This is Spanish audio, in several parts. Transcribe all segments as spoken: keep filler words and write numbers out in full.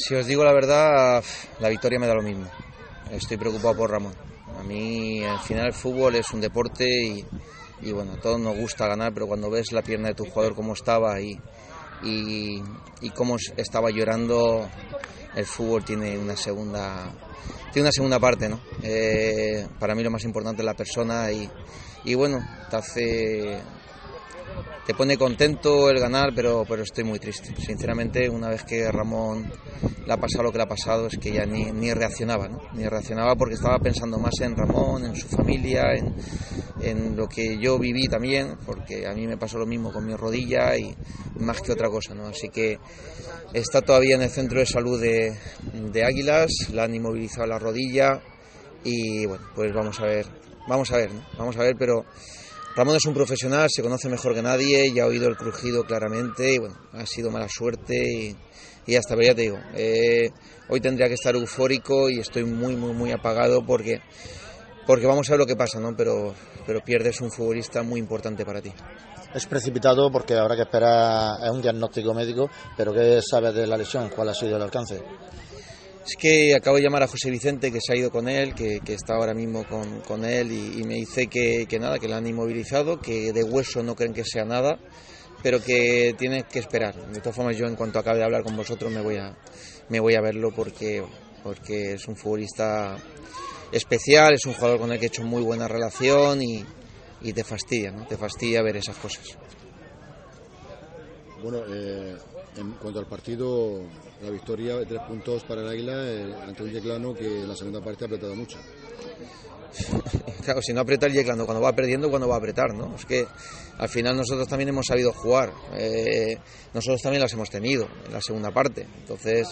Si os digo la verdad, la victoria me da lo mismo. Estoy preocupado por Ramón. A mí, al final, el fútbol es un deporte y, y bueno, a todos nos gusta ganar, pero cuando ves la pierna de tu jugador cómo estaba y, y, y cómo estaba llorando, el fútbol tiene una segunda, tiene una segunda parte, ¿no? Eh, para mí lo más importante es la persona y, y bueno, te hace... Te pone contento el ganar, pero, pero estoy muy triste. Sinceramente, una vez que Ramón le ha pasado lo que le ha pasado, es que ya ni, ni reaccionaba, ¿no? Ni reaccionaba porque estaba pensando más en Ramón, en su familia, en, en lo que yo viví también, porque a mí me pasó lo mismo con mi rodilla y más que otra cosa, ¿no? Así que está todavía en el centro de salud de, de Águilas, la han inmovilizado la rodilla y bueno, pues vamos a ver, vamos a ver, ¿no? Vamos a ver, pero... Ramón es un profesional, se conoce mejor que nadie, ya ha oído el crujido claramente y bueno, ha sido mala suerte y, y hasta, pero ya te digo, eh, hoy tendría que estar eufórico y estoy muy, muy, muy apagado porque, porque vamos a ver lo que pasa, ¿no? Pero, pero pierdes un futbolista muy importante para ti. Es precipitado porque habrá que esperar a un diagnóstico médico, pero ¿qué sabes de la lesión? ¿Cuál ha sido el alcance? Es que acabo de llamar a José Vicente, que se ha ido con él, que, que está ahora mismo con, con él y, y me dice que, que nada, que lo han inmovilizado, que de hueso no creen que sea nada, pero que tienen que esperar. De todas formas, yo en cuanto acabe de hablar con vosotros me voy a, me voy a verlo porque, porque es un futbolista especial, es un jugador con el que he hecho muy buena relación y, y te fastidia, ¿no? Te fastidia ver esas cosas. Bueno, eh, en cuanto al partido, la victoria de tres puntos para el Águila eh, ante un Yeclano que en la segunda parte ha apretado mucho. Claro, si no aprieta el Yeclano cuando va perdiendo, cuando va a apretar, ¿no? Es que al final nosotros también hemos sabido jugar, eh, nosotros también las hemos tenido en la segunda parte, entonces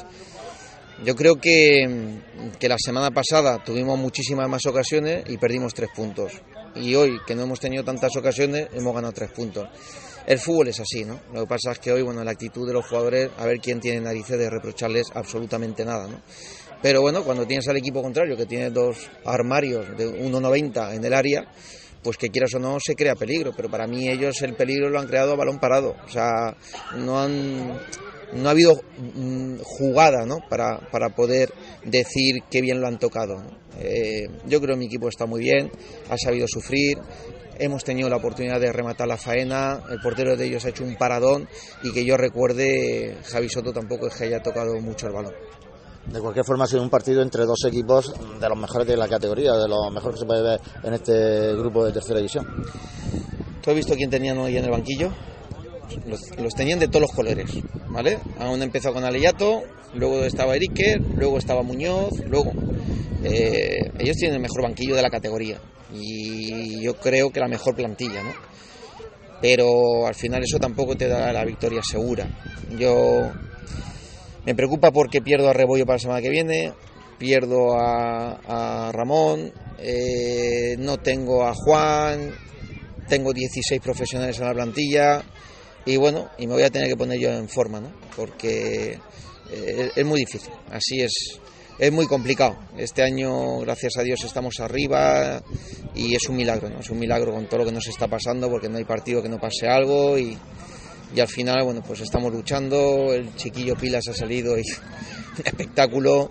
yo creo que, que la semana pasada tuvimos muchísimas más ocasiones y perdimos tres puntos, y hoy que no hemos tenido tantas ocasiones hemos ganado tres puntos. El fútbol es así, ¿no? Lo que pasa es que hoy, bueno, la actitud de los jugadores, a ver quién tiene narices de reprocharles absolutamente nada, ¿no? Pero bueno, cuando tienes al equipo contrario, que tiene dos armarios de uno noventa en el área, pues que quieras o no se crea peligro, pero para mí ellos el peligro lo han creado a balón parado, o sea, no han... No ha habido mmm, jugada, ¿no? para, para poder decir qué bien lo han tocado, ¿no? Eh, yo creo que mi equipo está muy bien, ha sabido sufrir, hemos tenido la oportunidad de rematar la faena, el portero de ellos ha hecho un paradón y que yo recuerde, Javi Soto tampoco es que haya tocado mucho el balón. De cualquier forma ha sido un partido entre dos equipos de los mejores de la categoría, de los mejores que se puede ver en este grupo de tercera división. ¿Tú has visto quién tenían hoy en el banquillo? Los, los tenían de todos los colores, ¿vale? Aún empezó con Aleyato, luego estaba Erique, luego estaba Muñoz, luego eh, ellos tienen el mejor banquillo de la categoría y yo creo que la mejor plantilla, ¿no? Pero al final eso tampoco te da la victoria segura. Yo me preocupa porque pierdo a Rebollo para la semana que viene, pierdo a, a Ramón, eh, no tengo a Juan, tengo dieciséis profesionales en la plantilla. Y bueno, y me voy a tener que poner yo en forma, ¿no? Porque es, es muy difícil, así es, es muy complicado. Este año, gracias a Dios, estamos arriba y es un milagro, ¿no? Es un milagro con todo lo que nos está pasando, porque no hay partido que no pase algo y, y al final, bueno, pues estamos luchando. El chiquillo Pilas ha salido y un espectáculo,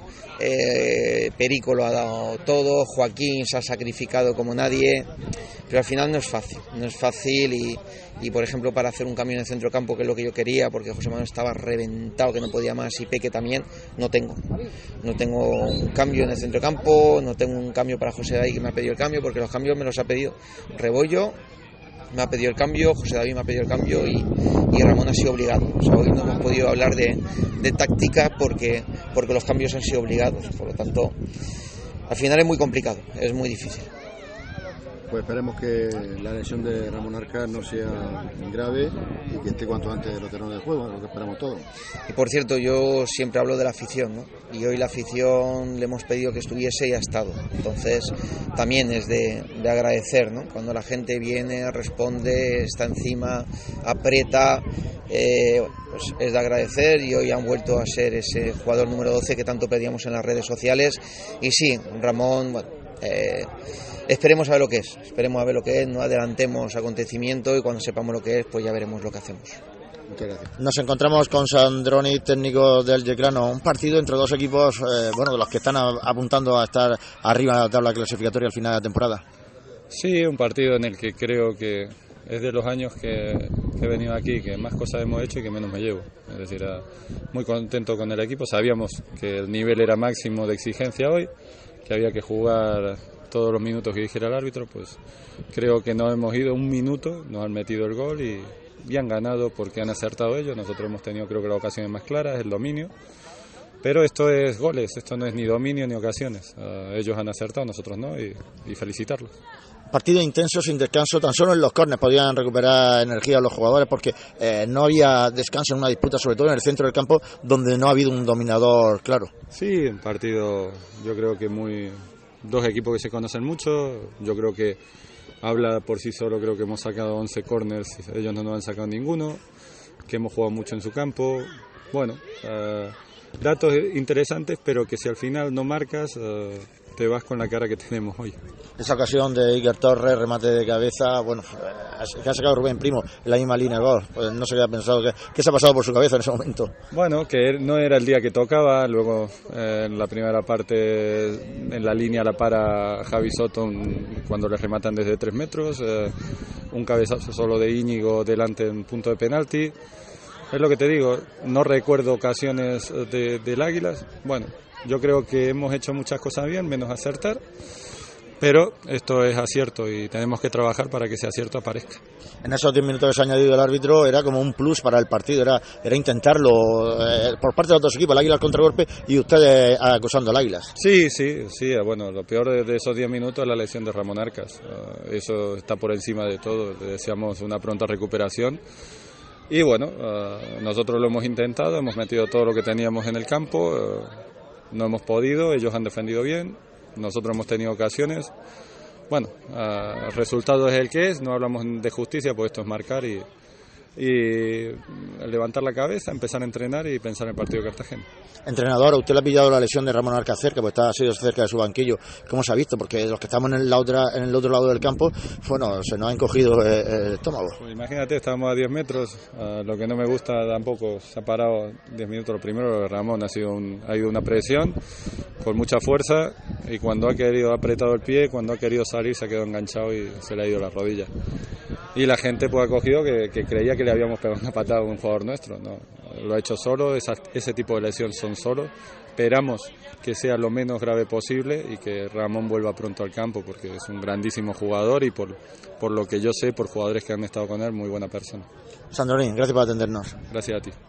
eh, Perico lo ha dado todo, Joaquín se ha sacrificado como nadie, pero al final no es fácil, no es fácil y, y por ejemplo para hacer un cambio en el centrocampo, que es lo que yo quería, porque José Manuel estaba reventado, que no podía más, y Peque también, no tengo, no tengo un cambio en el centrocampo, no tengo un cambio para José David, que me ha pedido el cambio, porque los cambios me los ha pedido Rebollo, me ha pedido el cambio, José David me ha pedido el cambio y, y Ramón ha sido obligado. O sea, hoy no hemos podido hablar de, de táctica porque, porque los cambios han sido obligados, por lo tanto al final es muy complicado, es muy difícil. Pues esperemos que la lesión de Ramón Arcas no sea grave y que esté cuanto antes en los terrenos de juego, lo que esperamos todos. Y por cierto, yo siempre hablo de la afición, ¿no? Y hoy la afición le hemos pedido que estuviese y ha estado. Entonces también es de, de agradecer, ¿no? Cuando la gente viene, responde, está encima, aprieta, eh, pues es de agradecer, y hoy han vuelto a ser ese jugador número doce que tanto pedíamos en las redes sociales. Y sí, Ramón, bueno, eh, esperemos a ver lo que es, esperemos a ver lo que es, no adelantemos acontecimientos y cuando sepamos lo que es, pues ya veremos lo que hacemos. Muchas gracias. Nos encontramos con Sandroni, técnico del Yeclano, un partido entre dos equipos, eh, bueno, de los que están a, apuntando a estar arriba de la tabla clasificatoria al final de la temporada. Sí, un partido en el que creo que es de los años que, que he venido aquí, que más cosas hemos hecho y que menos me llevo. Es decir, muy contento con el equipo. Sabíamos que el nivel era máximo de exigencia hoy, que había que jugar todos los minutos que dijera el árbitro. Pues creo que no hemos ido un minuto, nos han metido el gol y, y han ganado porque han acertado ellos. Nosotros hemos tenido, creo que, las ocasiones más claras, el dominio. Pero esto es goles, esto no es ni dominio ni ocasiones. Uh, ellos han acertado, nosotros no, y, y felicitarlos. Partido intenso, sin descanso, tan solo en los córneres podían recuperar energía los jugadores porque eh, no había descanso en una disputa, sobre todo en el centro del campo, donde no ha habido un dominador claro. Sí, un partido, yo creo que muy... Dos equipos que se conocen mucho, yo creo que habla por sí solo, creo que hemos sacado once córners, ellos no nos han sacado ninguno, que hemos jugado mucho en su campo, bueno... Uh, datos interesantes, pero que si al final no marcas, uh, te vas con la cara que tenemos hoy. Esa ocasión de Iker Torres, remate de cabeza, bueno, que ha sacado Rubén Primo en la misma línea de gol. Pues no se había pensado que, que se ha pasado por su cabeza en ese momento. Bueno, que no era el día que tocaba, luego eh, en la primera parte en la línea la para Javi Soto cuando le rematan desde tres metros, eh, un cabezazo solo de Íñigo delante en punto de penalti. Es lo que te digo, no recuerdo ocasiones de, del Águilas. Bueno, yo creo que hemos hecho muchas cosas bien, menos acertar, pero esto es acierto y tenemos que trabajar para que ese acierto aparezca. En esos diez minutos que se ha añadido el árbitro era como un plus para el partido, era, era intentarlo eh, por parte de los dos equipos, el Águila al contragolpe y ustedes acusando al Águilas. Sí, sí, sí, bueno, lo peor de, de esos diez minutos es la lesión de Ramón Arcas, uh, eso está por encima de todo, le deseamos una pronta recuperación. Y bueno, uh, nosotros lo hemos intentado, hemos metido todo lo que teníamos en el campo, uh, no hemos podido, ellos han defendido bien, nosotros hemos tenido ocasiones. Bueno, uh, el resultado es el que es, no hablamos de justicia, pues esto es marcar y, y levantar la cabeza, empezar a entrenar y pensar en el partido de Cartagena. Entrenador, usted le ha pillado la lesión de Ramón Arcas cerca, pues está ha sido cerca de su banquillo. ¿Cómo se ha visto? Porque los que estamos en, la otra, en el otro lado del campo, bueno, se nos ha encogido el, el estómago. Pues imagínate, estábamos a diez metros, uh, lo que no me gusta tampoco, se ha parado diez minutos. Lo primero, Ramón ha sido un, ha ido una presión con mucha fuerza y cuando ha querido ha apretado el pie, cuando ha querido salir se ha quedado enganchado y se le ha ido la rodilla. Y la gente pues ha cogido que, que creía que le habíamos pegado una patada a un jugador nuestro, no, lo ha hecho solo, esa, ese tipo de lesión son solo. Esperamos que sea lo menos grave posible y que Ramón vuelva pronto al campo porque es un grandísimo jugador y por, por lo que yo sé, por jugadores que han estado con él, muy buena persona. Sandronín, gracias por atendernos. Gracias a ti.